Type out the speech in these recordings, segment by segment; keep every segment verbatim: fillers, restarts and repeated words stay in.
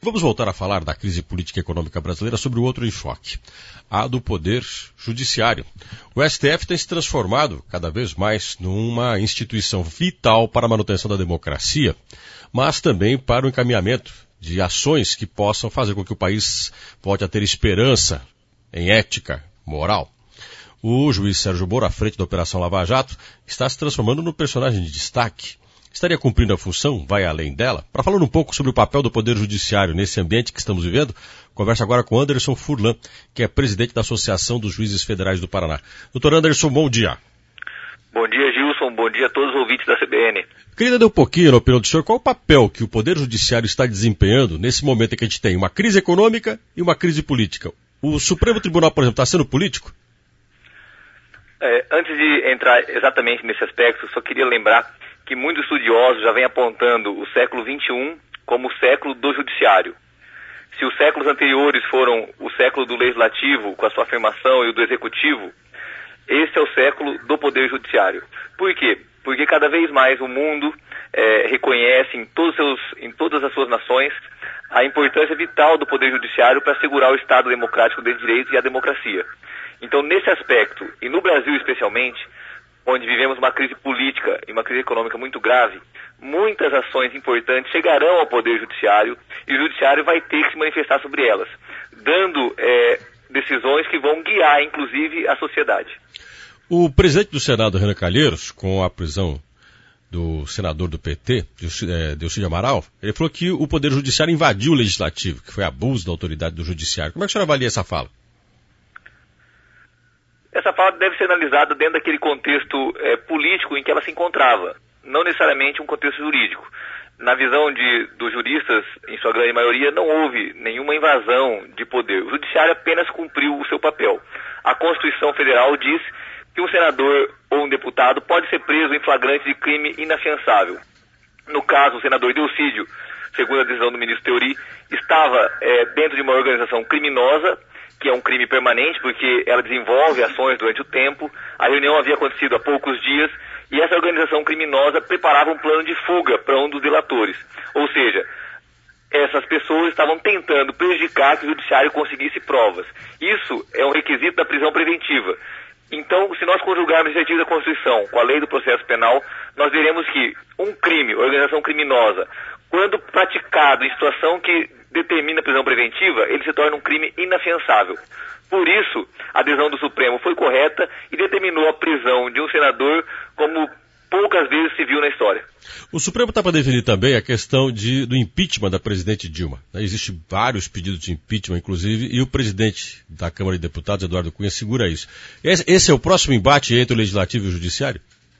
Vamos voltar a falar da crise política e econômica brasileira sobre o outro enfoque, a do poder judiciário. O S T F tem se transformado cada vez mais numa instituição vital para a manutenção da democracia, mas também para o encaminhamento de ações que possam fazer com que o país volte a ter esperança em ética, moral. O juiz Sérgio Moro, à frente da Operação Lava Jato, está se transformando num personagem de destaque. Estaria cumprindo a função? Vai além dela? Para falar um pouco sobre o papel do Poder Judiciário nesse ambiente que estamos vivendo, converso agora com Anderson Furlan, que é presidente da Associação dos Juízes Federais do Paraná. Doutor Anderson, bom dia. Bom dia, Gilson. Bom dia a todos os ouvintes da C B N. Queria entender um pouquinho, na opinião do senhor, qual o papel que o Poder Judiciário está desempenhando nesse momento em que a gente tem uma crise econômica e uma crise política. O Supremo Tribunal, por exemplo, está sendo político? É, antes de entrar exatamente nesse aspecto, só queria lembrar que muitos estudiosos já vêm apontando o século vinte e um como o século do judiciário. Se os séculos anteriores foram o século do legislativo, com a sua afirmação, e o do executivo, esse é o século do poder judiciário. Por quê? Porque cada vez mais o mundo é, reconhece em, todos seus, em todas as suas nações a importância vital do poder judiciário para assegurar o Estado democrático de direito e a democracia. Então, nesse aspecto, e no Brasil especialmente, onde vivemos uma crise política e uma crise econômica muito grave, muitas ações importantes chegarão ao Poder Judiciário e o Judiciário vai ter que se manifestar sobre elas, dando é, decisões que vão guiar, inclusive, a sociedade. O presidente do Senado, Renan Calheiros, com a prisão do senador do P T, Delcídio Amaral, ele falou que o Poder Judiciário invadiu o Legislativo, que foi abuso da autoridade do Judiciário. Como é que o senhor avalia essa fala? Essa fala deve ser analisada dentro daquele contexto é, político em que ela se encontrava, não necessariamente um contexto jurídico. Na visão de, dos juristas, em sua grande maioria, não houve nenhuma invasão de poder. O Judiciário apenas cumpriu o seu papel. A Constituição Federal diz que um senador ou um deputado pode ser preso em flagrante de crime inafiançável. No caso, o senador Delcídio, segundo a decisão do ministro Teori, estava é, dentro de uma organização criminosa, que é um crime permanente, porque ela desenvolve ações durante o tempo. A reunião havia acontecido há poucos dias, e essa organização criminosa preparava um plano de fuga para um dos delatores. Ou seja, essas pessoas estavam tentando prejudicar que o judiciário conseguisse provas. Isso é um requisito da prisão preventiva. Então, se nós conjugarmos o objetivo da Constituição com a lei do processo penal, nós veremos que um crime, organização criminosa, quando praticado em situação que determina a prisão preventiva, ele se torna um crime inafiançável. Por isso, a decisão do Supremo foi correta e determinou a prisão de um senador como poucas vezes se viu na história. O Supremo está para definir também a questão de, do impeachment da presidente Dilma. Existem vários pedidos de impeachment, inclusive, e o presidente da Câmara de Deputados, Eduardo Cunha, segura isso. Esse, esse é o próximo embate entre o Legislativo e o Judiciário?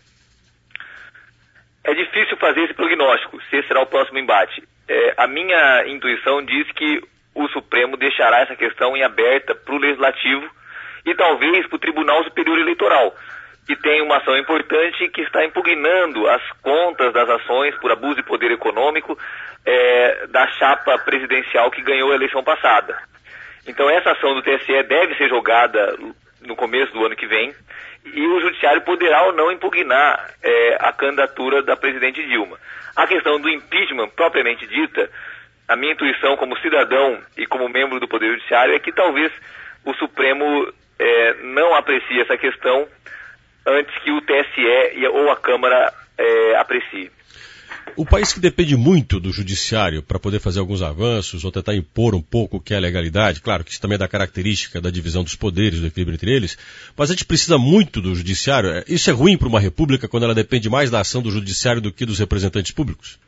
É difícil fazer esse prognóstico, se esse será o próximo embate. É, a minha intuição diz que o Supremo deixará essa questão em aberta para o Legislativo e talvez para o Tribunal Superior Eleitoral, que tem uma ação importante que está impugnando as contas das ações por abuso de poder econômico é, da chapa presidencial que ganhou a eleição passada. Então essa ação do T S E deve ser jogada no começo do ano que vem e o Judiciário poderá ou não impugnar é, a candidatura da presidente Dilma. A questão do impeachment, propriamente dita, a minha intuição como cidadão e como membro do Poder Judiciário é que talvez o Supremo é, não aprecie essa questão antes que o T S E ou a Câmara é, aprecie. O país que depende muito do judiciário para poder fazer alguns avanços ou tentar impor um pouco o que é a legalidade, claro que isso também é da característica da divisão dos poderes, do equilíbrio entre eles, mas a gente precisa muito do judiciário. Isso é ruim para uma república quando ela depende mais da ação do judiciário do que dos representantes públicos?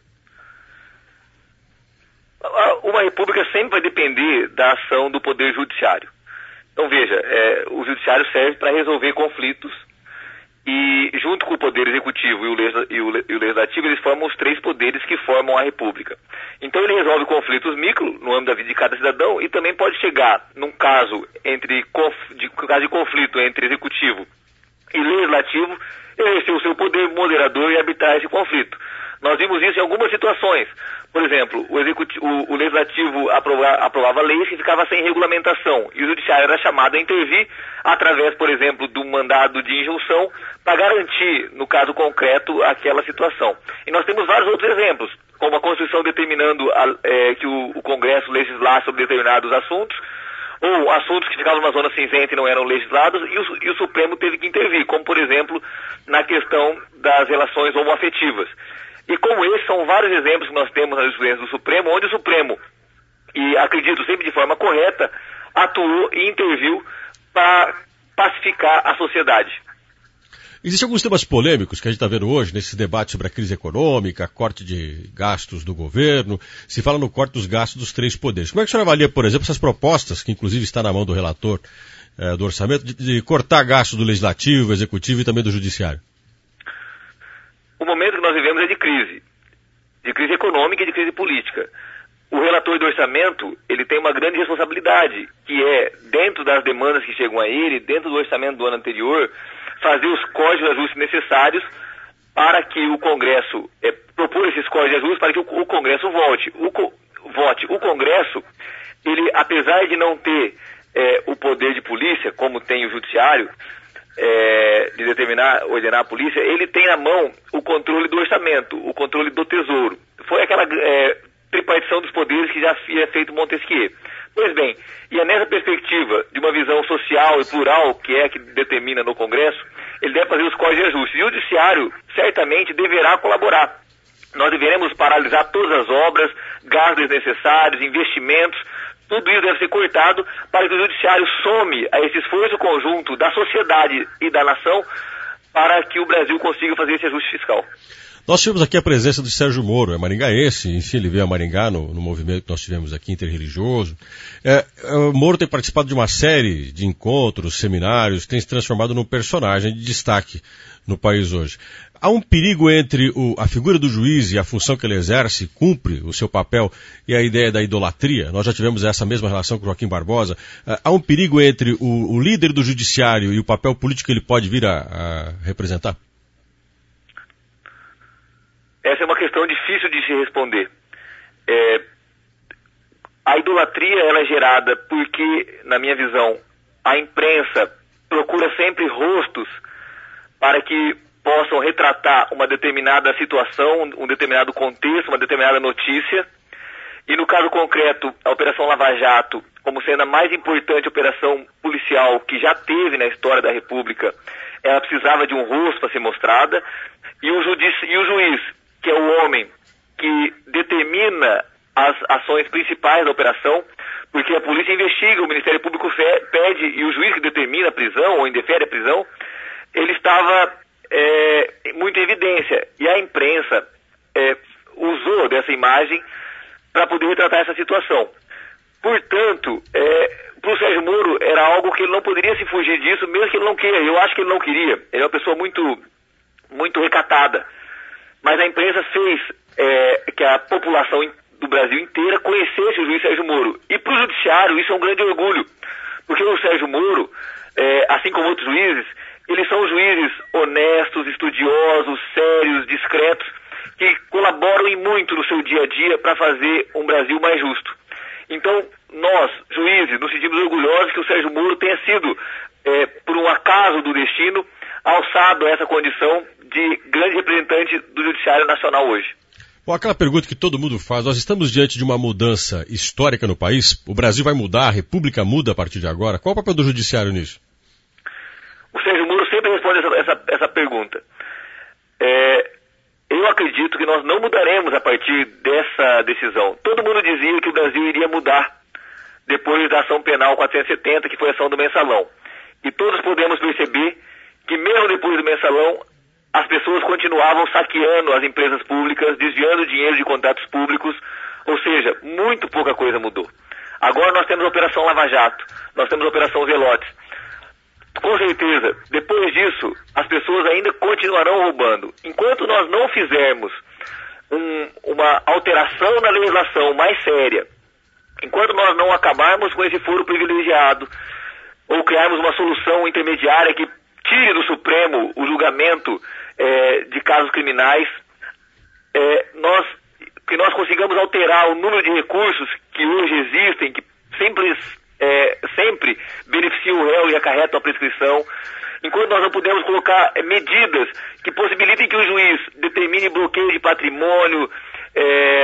Uma república sempre vai depender da ação do poder judiciário. Então veja, é, o judiciário serve para resolver conflitos e junto com o poder executivo e o, legisla, e, o, e o legislativo, eles formam os três poderes que formam a república. Então ele resolve conflitos micro no âmbito da vida de cada cidadão e também pode chegar num caso entre de, caso de conflito entre executivo e legislativo, exercer o seu poder moderador e arbitrar esse conflito. Nós vimos isso em algumas situações. Por exemplo, o, executivo, o, o legislativo aprova, aprovava leis que ficavam sem regulamentação e o judiciário era chamado a intervir através, por exemplo, do mandado de injunção para garantir, no caso concreto, aquela situação. E nós temos vários outros exemplos. como a Constituição determinando a, é, que o, o Congresso legislasse sobre determinados assuntos, ou assuntos que ficavam numa zona cinzenta e não eram legislados, e o, e o Supremo teve que intervir, como, por exemplo, na questão das relações homoafetivas. E como esses são vários exemplos que nós temos na jurisprudência do Supremo, onde o Supremo, e acredito sempre de forma correta, atuou e interviu para pacificar a sociedade. Existem alguns temas polêmicos que a gente está vendo hoje, nesse debate sobre a crise econômica, corte de gastos do governo, se fala no corte dos gastos dos três poderes. Como é que o senhor avalia, por exemplo, essas propostas, que inclusive está na mão do relator eh, do orçamento, de, de cortar gastos do Legislativo, Executivo e também do Judiciário? O momento que nós vivemos é de crise, de crise econômica e de crise política. O relator do orçamento, ele tem uma grande responsabilidade, que é, dentro das demandas que chegam a ele, dentro do orçamento do ano anterior, fazer os códigos de ajuste necessários para que o Congresso, é, propor esses códigos de ajuste para que o, o Congresso vote. O, vote. O Congresso, ele, apesar de não ter é, o poder de polícia, como tem o Judiciário, é, de determinar, ordenar a polícia, ele tem na mão o controle do orçamento, o controle do Tesouro. Foi aquela é, tripartição dos poderes que já havia feito Montesquieu. Pois bem, e é nessa perspectiva de uma visão social e plural, que é a que determina no Congresso, ele deve fazer os códigos de ajuste. E o Judiciário certamente deverá colaborar. Nós deveremos paralisar todas as obras, gastos desnecessários, investimentos, tudo isso deve ser cortado para que o Judiciário some a esse esforço conjunto da sociedade e da nação para que o Brasil consiga fazer esse ajuste fiscal. Nós tivemos aqui a presença do Sérgio Moro, é maringaense, enfim, ele veio a Maringá no, no movimento que nós tivemos aqui interreligioso. É, o Moro tem participado de uma série de encontros, seminários, tem se transformado num personagem de destaque no país hoje. Há um perigo entre o, a figura do juiz e a função que ele exerce, cumpre o seu papel, e a ideia da idolatria. Nós já tivemos essa mesma relação com Joaquim Barbosa. Há um perigo entre o, o líder do judiciário e o papel político que ele pode vir a, a representar? Essa é uma questão difícil de se responder. É, a idolatria ela é gerada porque, na minha visão, a imprensa procura sempre rostos para que possam retratar uma determinada situação, um determinado contexto, uma determinada notícia. E no caso concreto, a Operação Lava Jato, como sendo a mais importante operação policial que já teve na história da República, ela precisava de um rosto para ser mostrada. E o, judici- e o juiz, que é o homem que determina as ações principais da operação, porque a polícia investiga, o Ministério Público fe- pede e o juiz que determina a prisão ou indefere a prisão, ele estava é, muito em evidência. E a imprensa é, usou dessa imagem para poder retratar essa situação. Portanto, é, para o Sérgio Moro era algo que ele não poderia se fugir disso, mesmo que ele não queira. Eu acho que ele não queria. Ele é uma pessoa muito, muito recatada. Mas a imprensa fez é, que a população do Brasil inteira conhecesse o juiz Sérgio Moro. E para o judiciário isso é um grande orgulho, porque o Sérgio Moro, é, assim como outros juízes, eles são juízes honestos, estudiosos, sérios, discretos, que colaboram em muito no seu dia a dia para fazer um Brasil mais justo. Então, nós, juízes, nos sentimos orgulhosos que o Sérgio Moro tenha sido, é, por um acaso do destino, alçado a essa condição de grande representante do Judiciário Nacional hoje. Bom, aquela pergunta que todo mundo faz, nós estamos diante de uma mudança histórica no país? O Brasil vai mudar, a República muda a partir de agora? Qual é o papel do Judiciário nisso? O Sérgio Moro sempre responde essa, essa, essa pergunta. É, eu acredito que nós não mudaremos a partir dessa decisão. Todo mundo dizia que o Brasil iria mudar depois da ação penal quatrocentos e setenta, que foi a ação do Mensalão. E todos podemos perceber que mesmo depois do Mensalão, as pessoas continuavam saqueando as empresas públicas, desviando dinheiro de contratos públicos, ou seja, muito pouca coisa mudou. Agora nós temos a Operação Lava Jato, nós temos a Operação Zelotes. Com certeza, depois disso, as pessoas ainda continuarão roubando. Enquanto nós não fizermos um, uma alteração na legislação mais séria, enquanto nós não acabarmos com esse foro privilegiado, ou criarmos uma solução intermediária que tire do Supremo o julgamento é, de casos criminais, é, nós, que nós consigamos alterar o número de recursos que hoje existem, que sempre, é, sempre beneficiam o réu e acarretam a prescrição, enquanto nós não pudermos colocar é, medidas que possibilitem que o juiz determine bloqueio de patrimônio, é,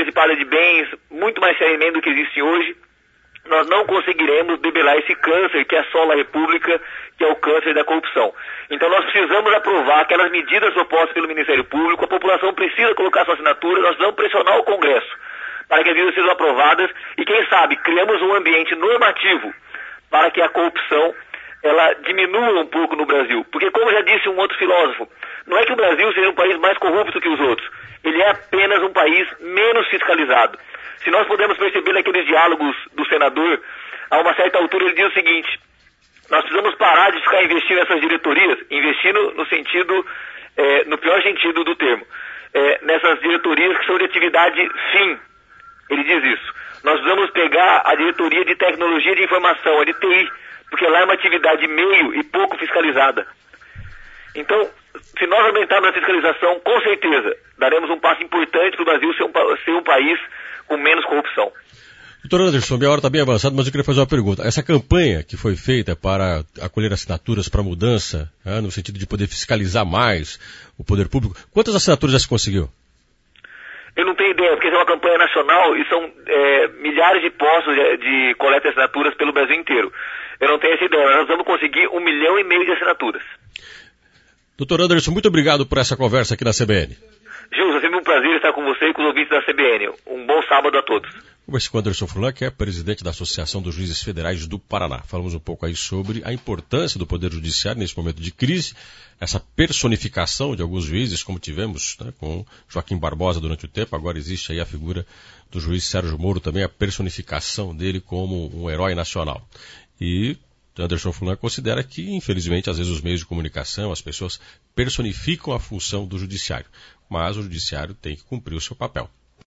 antecipada de bens, muito mais seriamente do que existe hoje, nós não conseguiremos debelar esse câncer que assola a República, que é o câncer da corrupção. Então nós precisamos aprovar aquelas medidas propostas pelo Ministério Público, a população precisa colocar sua assinatura, nós vamos pressionar o Congresso para que as medidas sejam aprovadas e, quem sabe, criamos um ambiente normativo para que a corrupção ela diminua um pouco no Brasil. Porque, como já disse um outro filósofo, não é que o Brasil seja um país mais corrupto que os outros, ele é apenas um país menos fiscalizado. Se nós podemos perceber naqueles diálogos do senador, a uma certa altura ele diz o seguinte: nós precisamos parar de ficar investindo nessas diretorias, investindo no sentido, é, no pior sentido do termo, é, nessas diretorias que são de atividade fim. Ele diz isso. Nós precisamos pegar a diretoria de tecnologia de informação, a de T I, porque lá é uma atividade meio e pouco fiscalizada. Então, se nós aumentarmos a fiscalização, com certeza daremos um passo importante para o Brasil ser um, ser um país com menos corrupção. Doutor Anderson, minha hora está bem avançada, mas eu queria fazer uma pergunta. Essa campanha que foi feita para acolher assinaturas para mudança, né, no sentido de poder fiscalizar mais o poder público, quantas assinaturas já se conseguiu? Eu não tenho ideia, porque essa é uma campanha nacional e são é, milhares de postos de, de coleta de assinaturas pelo Brasil inteiro. Eu não tenho essa ideia, nós vamos conseguir um milhão e meio de assinaturas. Doutor Anderson, muito obrigado por essa conversa aqui na C B N. Gilson, é sempre um prazer estar com você e com os ouvintes da C B N. Um bom sábado a todos. Conversei com o Anderson Furlan, que é presidente da Associação dos Juízes Federais do Paraná. Falamos um pouco aí sobre a importância do Poder Judiciário nesse momento de crise, essa personificação de alguns juízes, como tivemos, né, com Joaquim Barbosa durante o tempo. Agora existe aí a figura do juiz Sérgio Moro, também a personificação dele como um herói nacional. E Anderson Furlan considera que, infelizmente, às vezes os meios de comunicação, as pessoas personificam a função do judiciário. Mas o judiciário tem que cumprir o seu papel.